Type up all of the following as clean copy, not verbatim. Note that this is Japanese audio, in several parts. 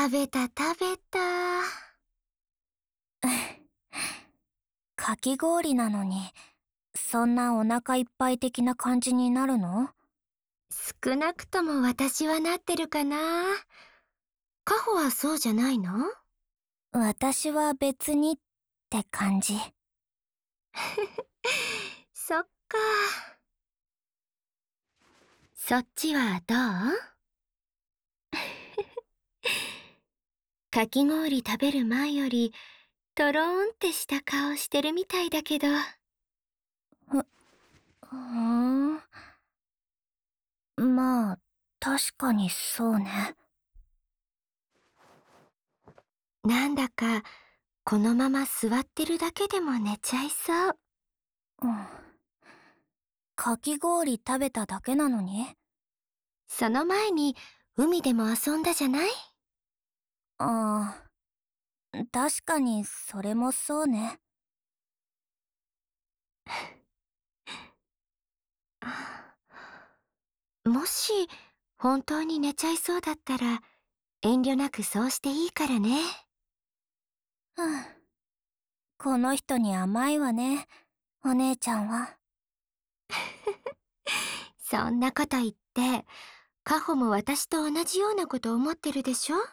食べた。 かき氷なのに、そんなお腹いっぱい的な感じになるの？ 少なくとも私はなってるかな。カホはそうじゃないの？ 私は別にって感じ。 そっか。そっちはどう？かき氷食べる前よりとろーんってした顔してるみたいだけど。 ん。まあ、確かにそうね。 なんだかこのまま座ってるだけでも寝ちゃいそう。 うん。かき氷食べただけなのに？ その前に海でも遊んだじゃない？ ああ、確かにそれもそうね。 もし本当に寝ちゃいそうだったら遠慮なくそうしていいからね。 うん。この人に甘いわね、お姉ちゃんは。 そんなこと言って、カホも私と同じようなこと思ってるでしょ？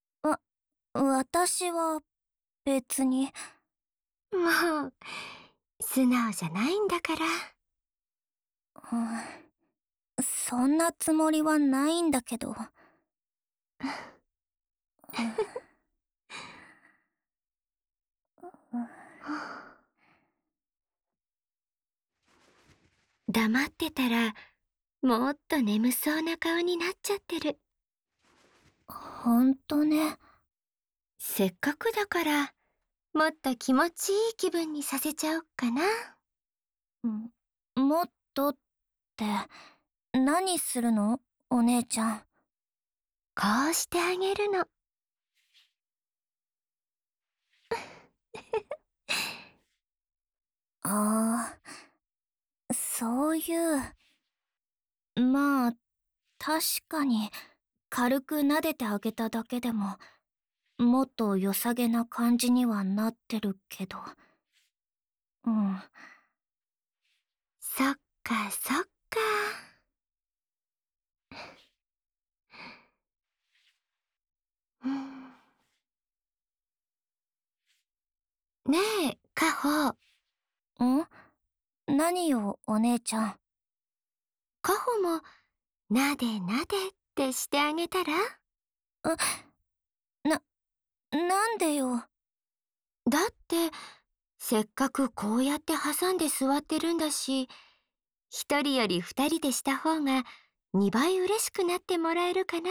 私は別に。 もう、素直じゃないんだから。 うん、そんなつもりはないんだけど。 黙ってたら、もっと眠そうな顔になっちゃってる。 ほんとね。 せっかくだから、もっと気持ちいい気分にさせちゃおっかな。 もっとって、何するの？お姉ちゃん。 こうしてあげるの。 ああ、そういう。まあ、確かに、軽く撫でてあげただけでも、もっと良さげな感じにはなってるけど。うん。 そっか。うん、ねえ、カホ。 何よ、お姉ちゃん。 カホも、なでってしてあげたら？ な、なんでよ。 だって、せっかくこうやって挟んで座ってるんだし、一人より二人でした方が2倍嬉しくなってもらえるかなって。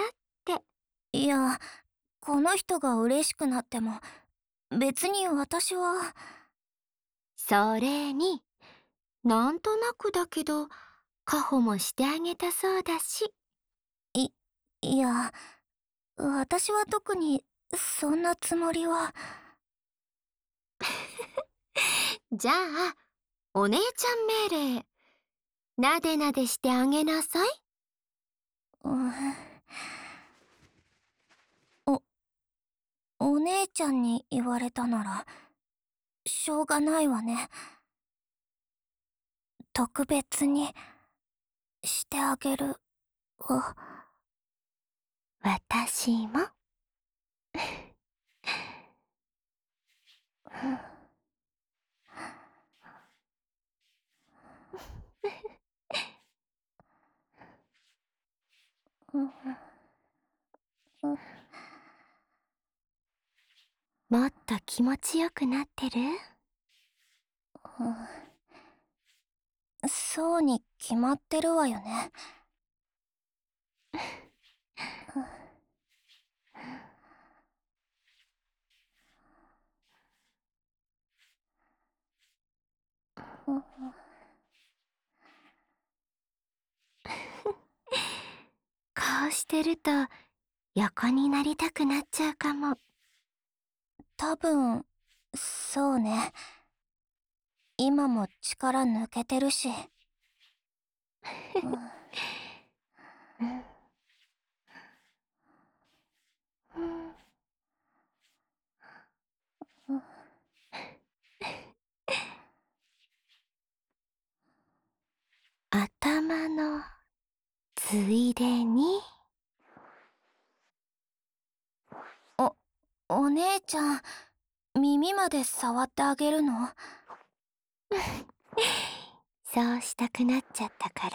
いや、この人が嬉しくなっても、別に私は。 それに、なんとなくだけど、カホもしてあげたそうだし。 い、いや、私は特に、そんなつもりは。 じゃあ、お姉ちゃん命令。なでなでしてあげなさい。 うん、お、お姉ちゃんに言われたなら、しょうがないわね。特別に、してあげるわ。 私も。もっと気持ちよくなってる？ そうに決まってるわよね。 こうしてると横になりたくなっちゃうかも。 多分、そうね。今も力抜けてるし。 頭のついでに。 お姉ちゃん、耳まで触ってあげるの？ そうしたくなっちゃったから。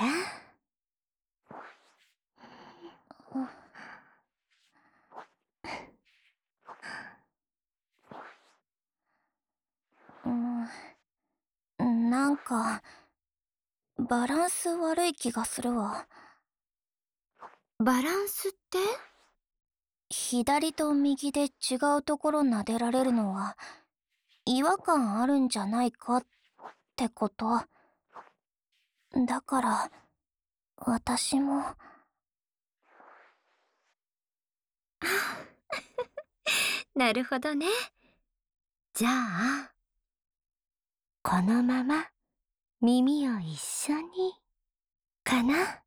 なんか、バランス悪い気がするわ。 バランスって？ 左と右で違うところ撫でられるのは、違和感あるんじゃないかってこと。だから、私も。 なるほどね。じゃあ、このまま耳を一緒に、かな。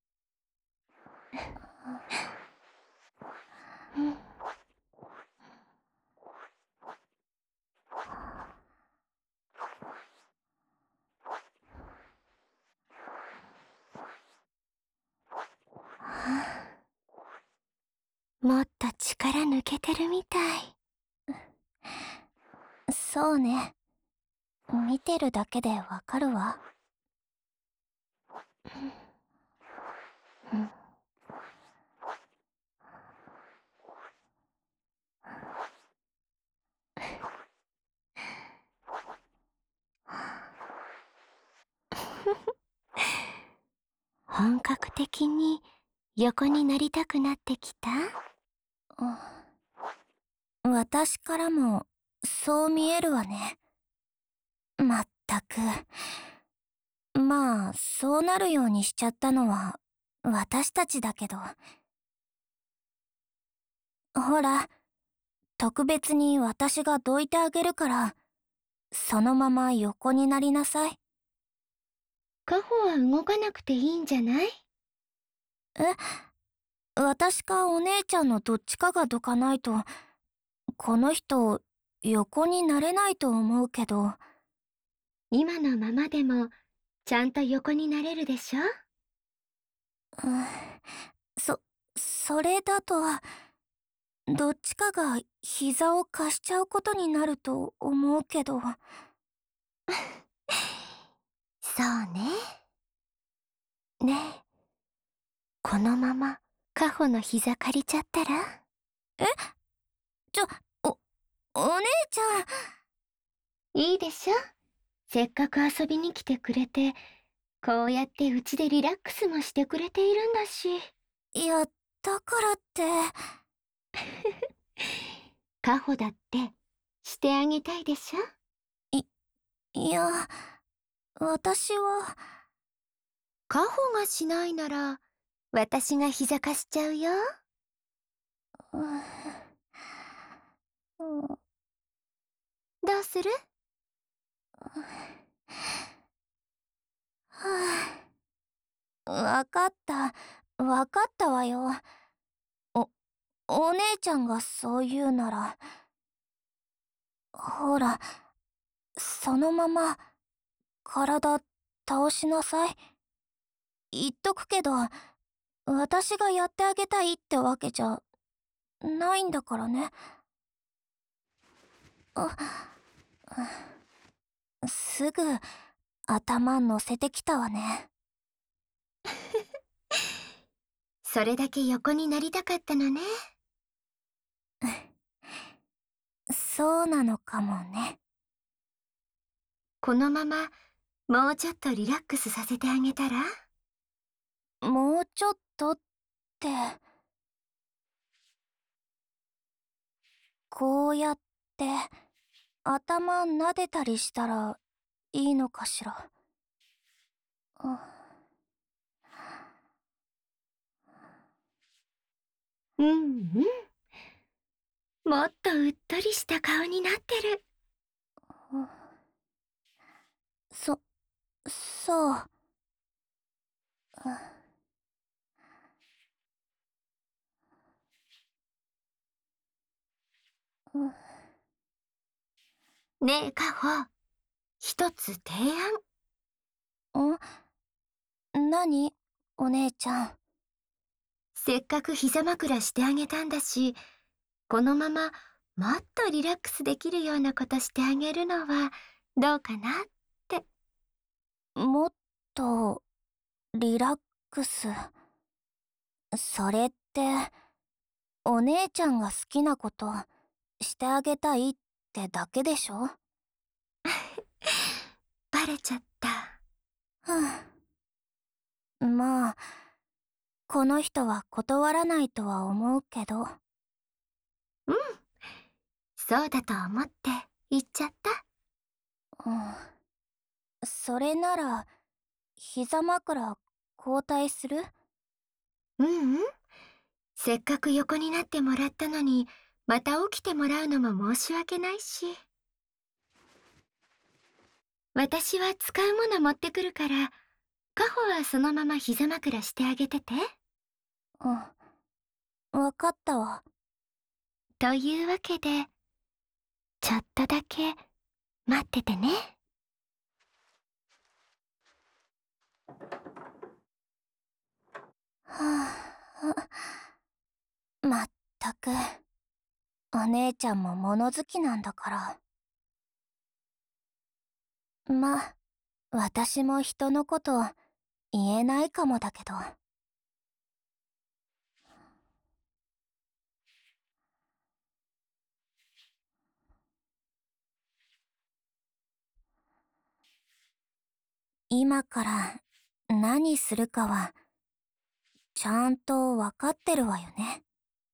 うん。もっと力抜けてるみたい。 そうね。見てるだけでわかるわ。 うん。本格的に横になりたくなってきた？ 私からも、そう見えるわね。まったく。まあ、そうなるようにしちゃったのは、私たちだけど。ほら、特別に私がどいてあげるから、そのまま横になりなさい。 カホは動かなくていいんじゃない？ 私かお姉ちゃんのどっちかがどかないと、この人、横になれないと思うけど。 今のままでも、ちゃんと横になれるでしょ？ うん、それだと、どっちかが膝を貸しちゃうことになると思うけど。 そうね。ねえ、このままカホの膝借りちゃったら？ え？ちょ、お姉ちゃん。 いいでしょ？せっかく遊びに来てくれて、こうやってうちでリラックスもしてくれているんだし。 いや、だからって。 カホだってしてあげたいでしょ？ いや、私は。 カホがしないなら、私が膝貸しちゃうよ。どうする？ わかった。わかったわよ。お、お姉ちゃんがそう言うなら。ほら、そのまま、体倒しなさい。言っとくけど、私がやってあげたいってわけじゃ、ないんだからね。すぐ、頭乗せてきたわね。 それだけ横になりたかったのね。 そうなのかもね。 このまま、もうちょっとリラックスさせてあげたら？ もうちょっとって、こうやって、頭撫でたりしたらいいのかしら。 うんうん。もっとうっとりした顔になってる。 そう。 ねえ、カホ、一つ提案。 何お姉ちゃん。 せっかく膝枕してあげたんだし、このままもっとリラックスできるようなことしてあげるのはどうかなって。 もっとリラックス。それって、お姉ちゃんが好きなことしてあげたいってだけでしょ？ バレちゃった。 まあ、この人は断らないとは思うけど。 うん、そうだと思って言っちゃった。 うん。それなら、膝枕交代する？ うんうん。せっかく横になってもらったのに、また起きてもらうのも申し訳ないし。私は使うもの持ってくるから、カホはそのまま膝枕してあげてて。 うん。わかったわ。 というわけで、ちょっとだけ待っててね。 まったく、お姉ちゃんも物好きなんだから。ま、私も人のこと言えないかもだけど。今から何するかはちゃんとわかってるわよね。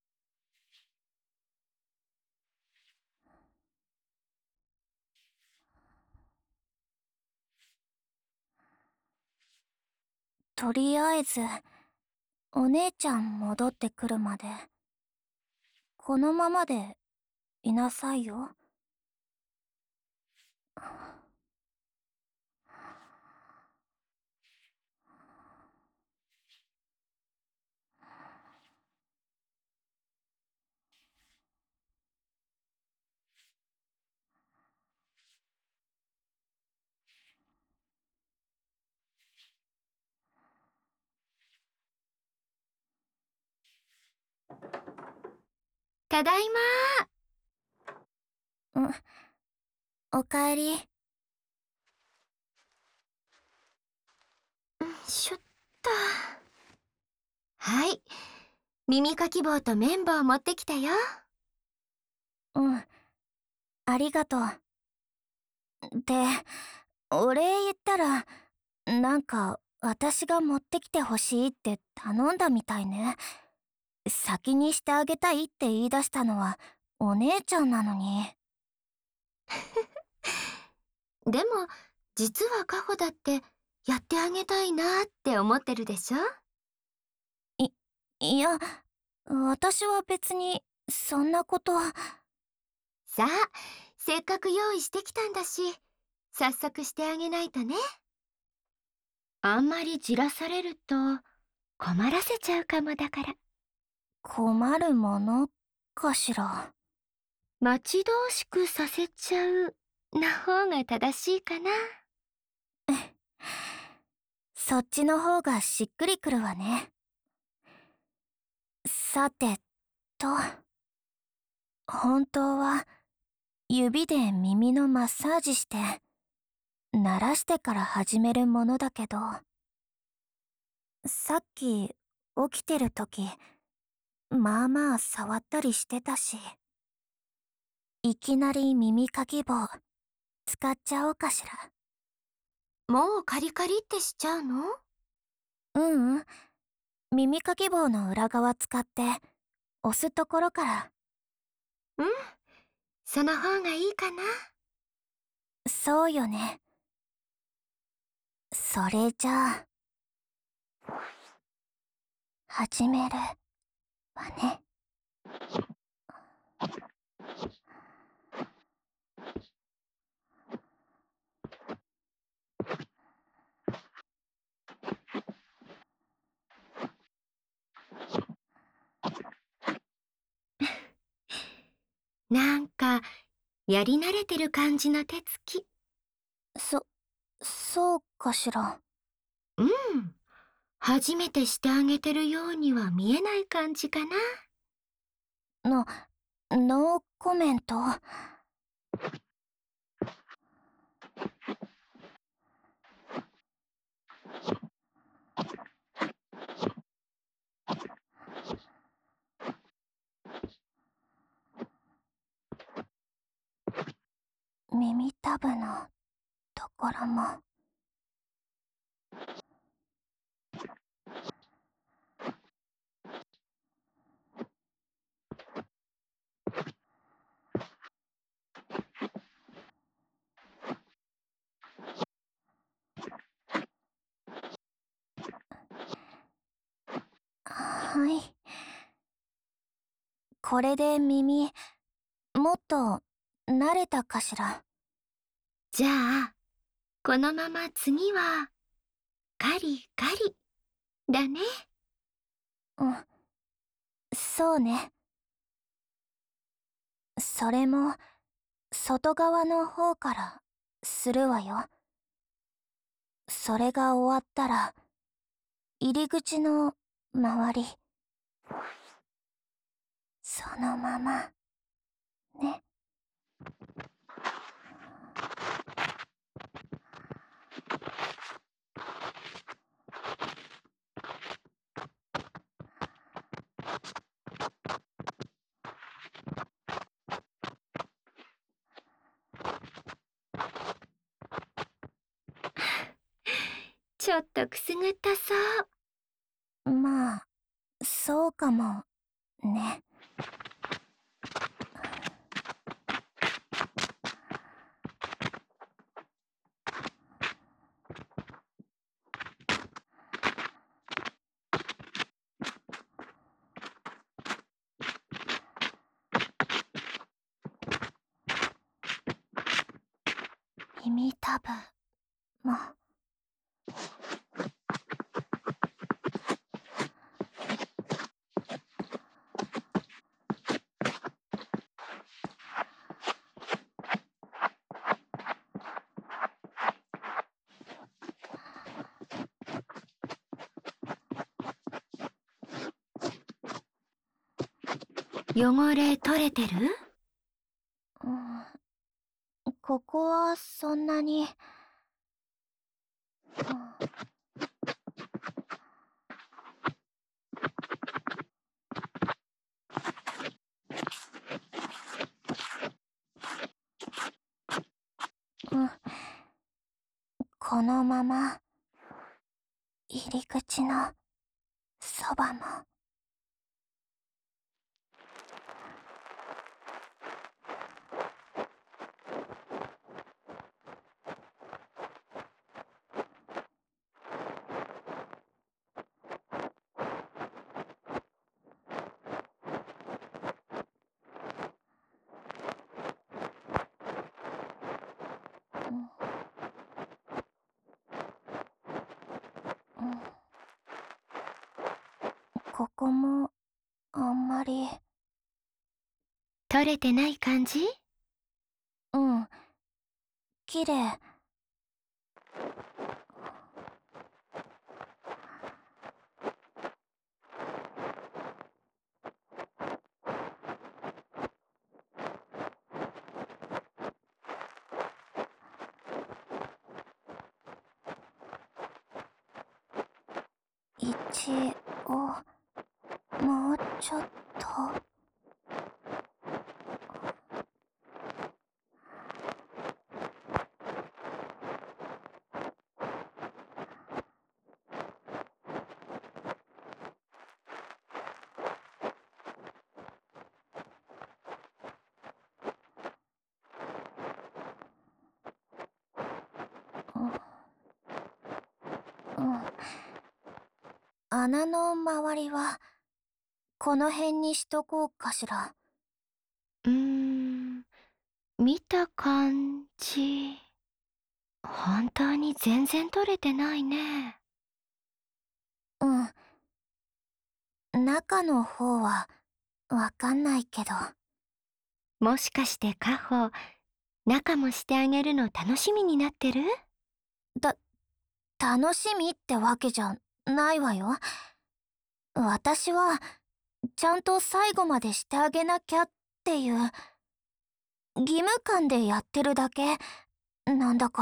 とりあえず、お姉ちゃん戻ってくるまで、このままでいなさいよ。 ただいまうん、おかえり。 ー。しょっと。はい。耳かき棒と綿棒持ってきたよ。 うん、ありがとう。で、お礼言ったら、なんか私が持ってきてほしいって頼んだみたいね。先にしてあげたいって言い出したのはお姉ちゃんなのに。 でも、実はカホだってやってあげたいなって思ってるでしょ？ い、いや、私は別にそんなことは。 さあ、せっかく用意してきたんだし、早速してあげないとね。あんまりじらされると困らせちゃうかもだから。 困るものかしら。 待ち遠しくさせちゃうな方が正しいかな。 そっちの方がしっくりくるわね。さてと、本当は指で耳のマッサージして鳴らしてから始めるものだけど、さっき起きてる時まあまあ触ったりしてたし、いきなり耳かき棒使っちゃおうかしら。 もうカリカリってしちゃうの？ うんうん、耳かき棒の裏側使って押すところから。 うん、その方がいいかな。 そうよね。それじゃあ始めるわね。 なんか、やり慣れてる感じの手つき。 そうかしら。 うん。 初めてしてあげてるようには見えない感じかな。 ノーコメント。耳たぶのところも。はい。これで耳、もっと慣れたかしら。 じゃあ、このまま次は、カリカリだね。 うん、そうね。それも、外側の方からするわよ。それが終わったら、入り口の周り、そのまま、ね。 ちょっとくすぐったそう。 まあ、そうかも、ね。耳たぶも。 汚れ取れてる？ ここはそんなに。このまま、入り口のそばも。ここも、あんまり。 取れてない感じ？ うん。綺麗。一応、もうちょっと。穴の周りは、この辺にしとこうかしら。 見た感じ、本当に全然取れてないね。 中の方は、わかんないけど。 もしかしてカホ、中もしてあげるの楽しみになってる？ 楽しみってわけじゃないわよ。私は、ちゃんと最後までしてあげなきゃっていう、義務感でやってるだけ、なんだから。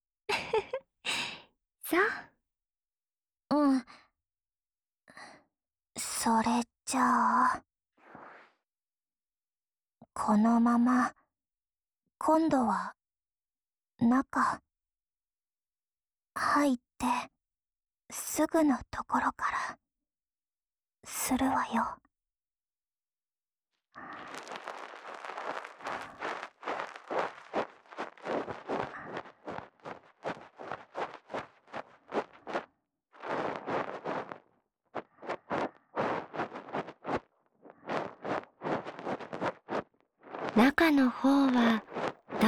そう。 うん。それじゃあ、このまま、今度は、中、入って、すぐのところから、するわよ。 中の方はど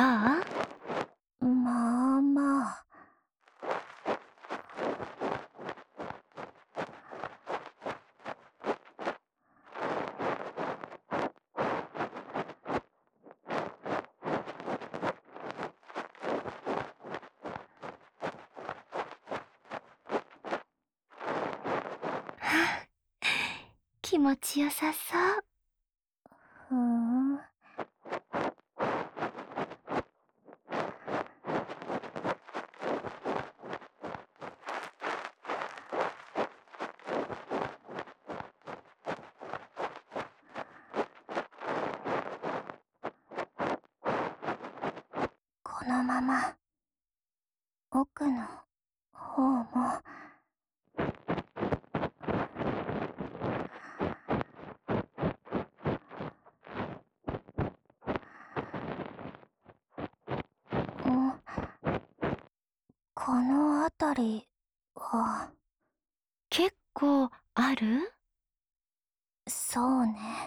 まあまあ。 気持ちよさそう。 ふーん。このまま、奥の方も、うん、この辺りは、 結構ある？ そうね。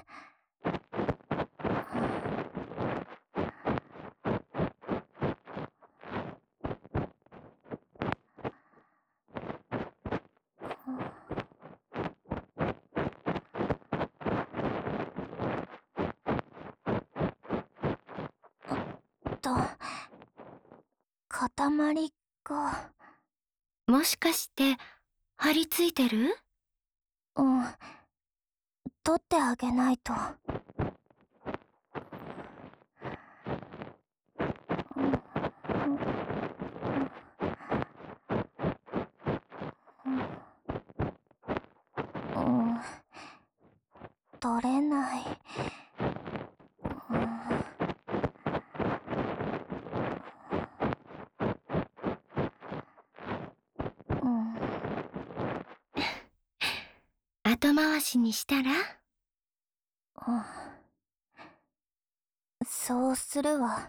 と、塊が、 もしかして張り付いてる？ うん、取ってあげないと。うん、取れない。うん、 後回しにしたら？ うん、そうするわ。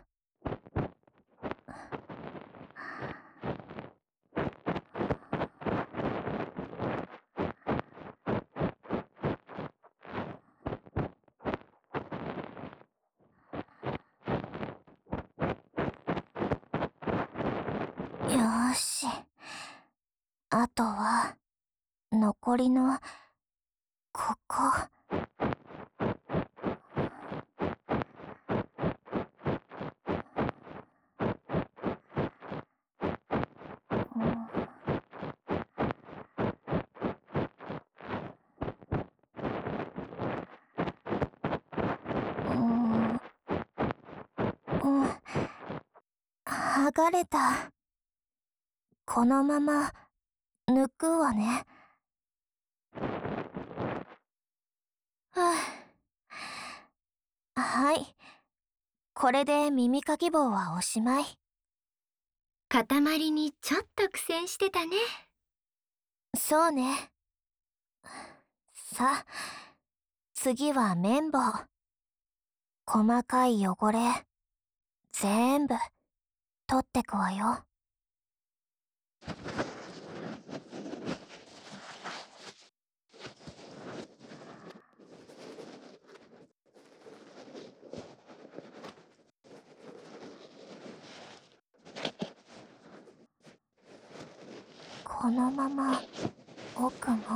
よーし。あとは、残りの、ここ。うん、うん、剥がれた。このまま、抜くわね。はあ、はい。これで耳かき棒はおしまい。 塊にちょっと苦戦してたね。 そうね。さあ、次は綿棒。細かい汚れ、全部、取ってくわよ。このまま、奥も。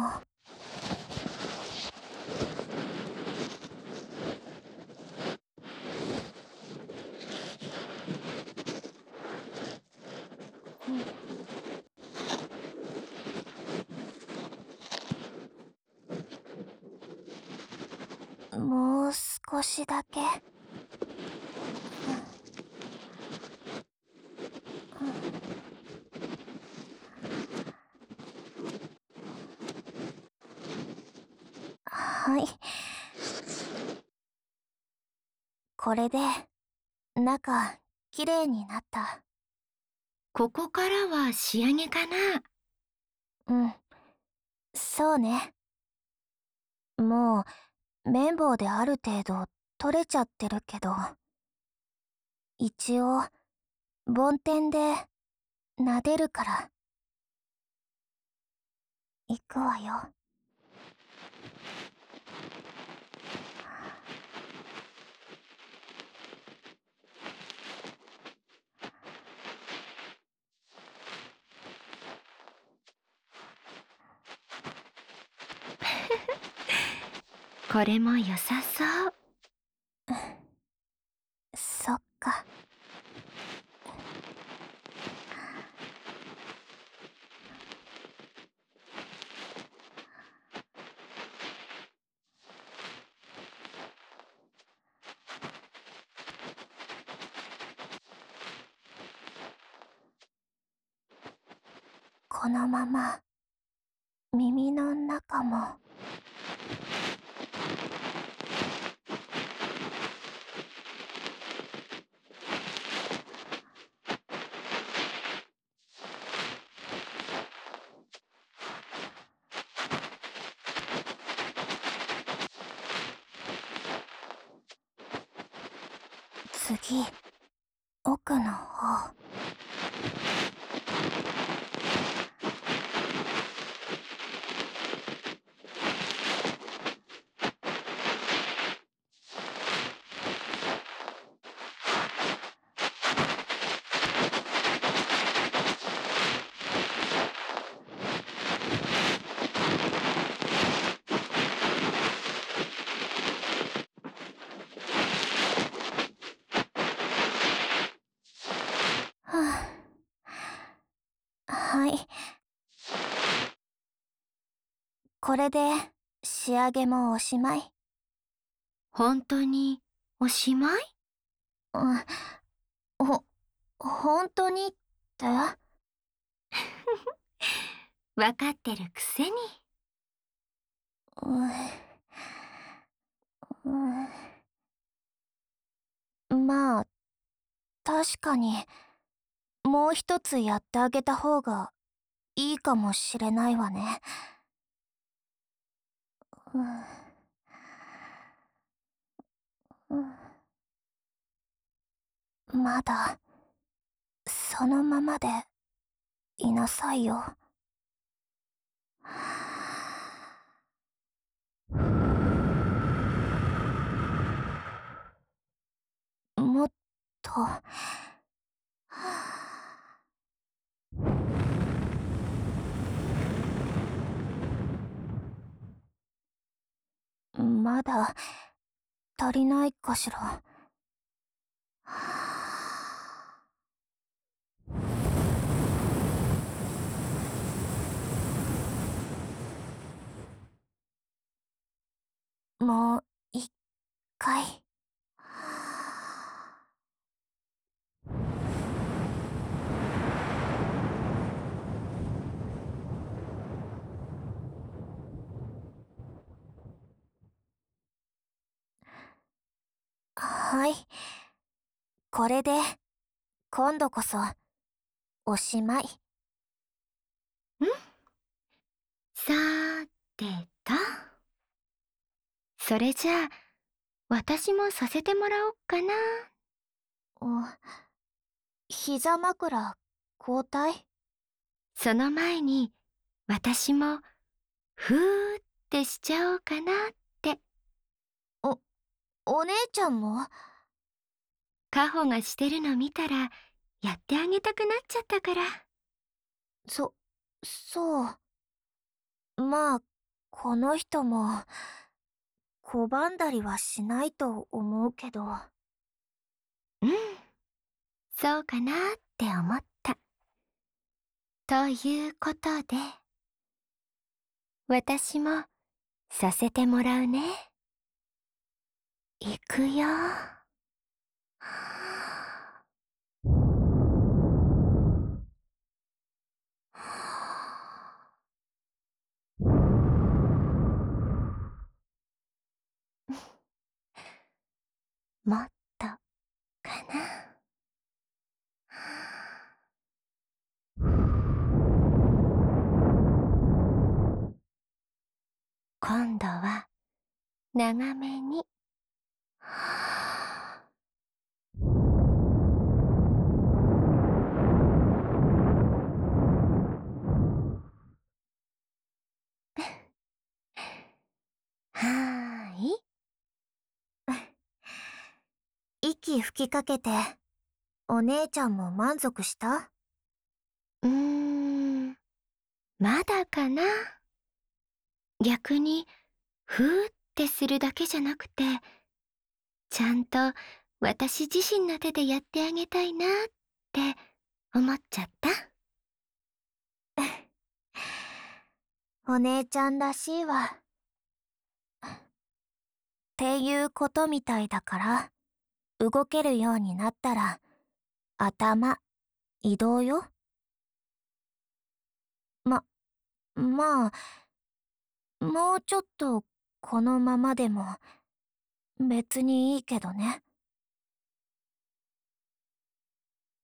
もう少しだけ。はい。これで、中、きれいになった。 ここからは仕上げかな。 うん、そうね。もう、綿棒である程度取れちゃってるけど、一応、梵天で、撫でるから、行くわよ。 これも良さそう。 そっか。このまま、耳の中も。次、奥の方。はあ、はい。これで、仕上げもおしまい。 本当におしまい？ うん、本当にって？ わかってるくせに。 まあ、確かに、もう一つやってあげた方がいいかもしれないわね。まだ、そのままでいなさいよ。もっと、まだ足りないかしら。もう一回。はい。これで、今度こそ、おしまい。 さーてと。それじゃあ、私もさせてもらおっかな。 膝枕、交代？ その前に、私も、ふーってしちゃおうかなって。 お姉ちゃんも？ カホがしてるの見たら、やってあげたくなっちゃったから。 そう。まあ、この人も、拒んだりはしないと思うけど。 うん、そうかなって思った。ということで、私もさせてもらうね。 いくよ。もっとかな。今度は長めに。はーい。 息吹きかけて、お姉ちゃんも満足した？ まだかな。逆に、ふーってするだけじゃなくて、ちゃんと私自身の手でやってあげたいなって思っちゃった。 お姉ちゃんらしいわ。っていうことみたいだから、動けるようになったら、頭、移動よ。まあ、もうちょっとこのままでも別にいいけどね。